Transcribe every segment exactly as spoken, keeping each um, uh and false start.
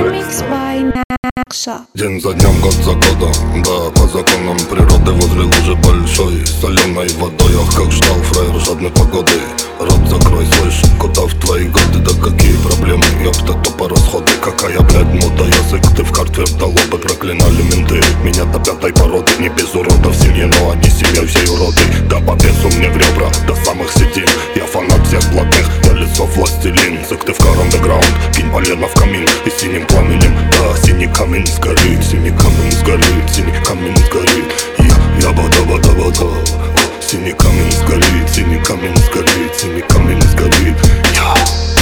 Remix by Naksha. День за днем, год за годом, да, по законам природы возле лужи большой, соленой водой, ах, как ждал фраер жадной погоды. Рот закрой, слышь, куда в твои годы, да какие проблемы, ёпта, то по расходы. Какая, блядь, мода, язык, ты в карт твердо лобы проклинали менты. Меня до пятой породы, не без уродов в семье, но они семьей всей уроды. Да по бесу мне в ребра, до самых седин, я фанат всех блатных, я лицо властелин. Сыктывкар андеграунд, кинь полено в камин и синим пламенем, да, синий камень сгорит, синий камень сгорит, синий камень сгорит. Я, я бада-бада-бада, синий камень сгорит, синий камень сгорит, синий камень сгорит. Я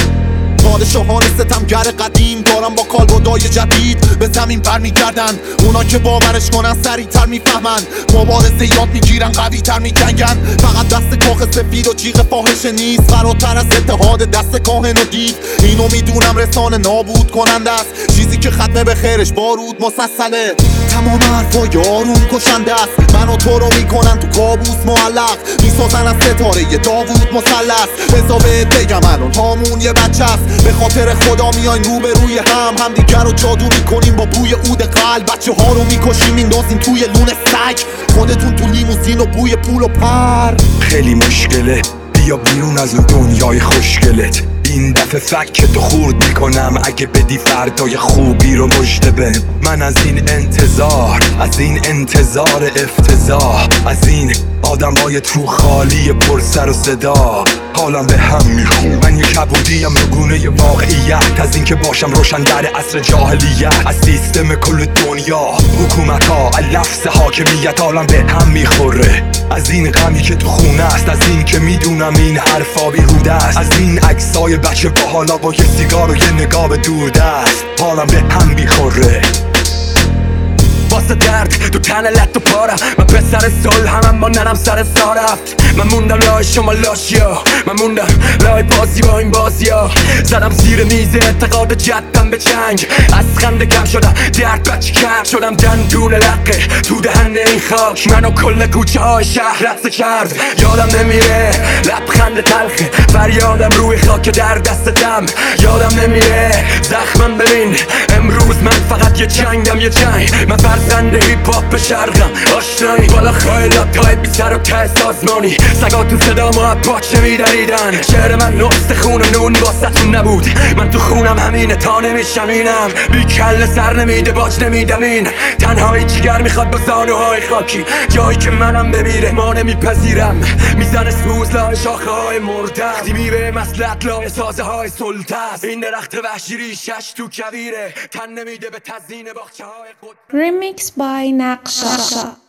پادشاهان ستمگر قدیم دارن با کالبدای جدید به زمین بر میگردن. اونا که باورش کنن سریعتر میفهمن، مبارزه یاد میگیرن قویتر میجنگن. فقط دست کاخ سفید و جیغ فاحشه نیست، فراتر از اتحاد دست کاهن و دیو. اینو میدونم رسانه نابود کننده است، چیزی که ختمه به خیرش بارود مسلسله. تمام حرفای آروم کشنده است، من و تو رو میکنن تو کابوس معلق. میسازن از ستاره داوود مثلث. بذار بهت بگم الان هامون یه بچه است، به خاطر خدا میایم رو به روی هم هم دیگر رو جادو میکنیم با بوی عود قلب. بچه ها رو میکشیم میندازیم توی لونه سگ، خودتون تو لیموزین و بوی پول و پر. خیلی مشکله بیا بیرون از اون دنیای خوشگلت. این دفعه فکر تو خورد میکنم اگه بدی فردای خوبی رو مژده بهم. من از این انتظار، از این انتظار افتضاح، از این آدمای تو خالی پر سر و صدا حالم به هم میخون. من یه کبودیم نگونه واقعیت، از این که باشم روشن در عصر جاهلیت. از سیستم کل دنیا، حکومت ها، لفظ حاکمیت حالم به هم میخوره. از این غمی که تو خونه است، از این که میدونم این حرفا بیهوده است. از این عکسای بچه با حالا با یه سیگار و یه نگاه به دوردست حالم به هم میخوره. واسه درد تو تن لط و پارم، من پسر صلح هم اما ننم سر سا رفت. من موندم لای شما لاشیا، من موندم لای بازی با این بازیا. زدم زیر میز اعتقاد جدم به جنگ، از خنده کم شدم درد بچه کم شدم. دندون لقه تو دهن این خاک، منو کل کوچه های شهر رقصه کرد. یادم نمیره لبخند تلخه فریادم روی خاک در دستم. یادم نمیره زخمم ببین امروز من فقط یه جنگم، یه جنگ. من فرزند هیپ هاپ شرقم، آشنایی بالا خیلات های بی سر و ته سازمانی. سگا تو صدا ما باچه میدریدن. شعر من نست خون و نون واسطون نبود، من تو خونم همینه تا نمیشمینم. بی کل سر نمیده باج نمیدمین، تنهایی جگر میخواد با زانوهای خاکی. جایی که منم بمیره ما نمیپذیرم، میزنه سوز لای شاخه های مردم. دیمی به مسلط لای سازه های سلطه، این درخت وحشی ریشش تو کویره. تن نمیده به تزیین باغچه های خود. Remix by Naksha.